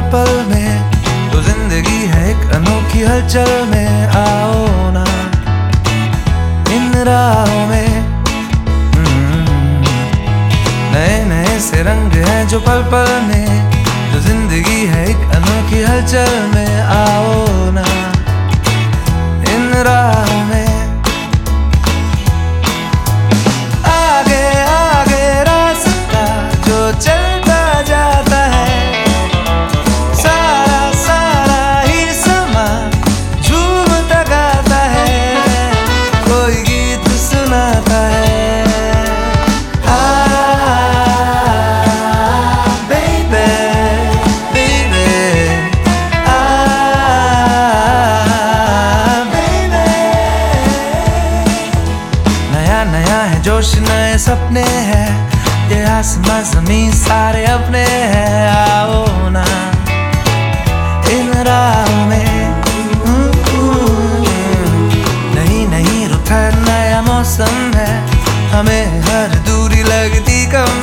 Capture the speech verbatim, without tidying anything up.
पल में, तो जिंदगी है एक अनोखी हलचल में। आओ ना इन राहों में, नए नए से रंग हैं जो पल पल में, तो जिंदगी है एक अनोखी हलचल में। आओ ना इन राहों में, आगे आगे रास्ता जो चलता जाता है, सारा सारा ही समा झूमता गाता है, कोई गीत सुनाता है। नया है जोश, नए सपने हैं, ये आसमां ज़मीन सारे अपने हैं। आओ ना इन राहों में, नहीं नहीं रुका नया मौसम है, हमें हर दूरी लगती कम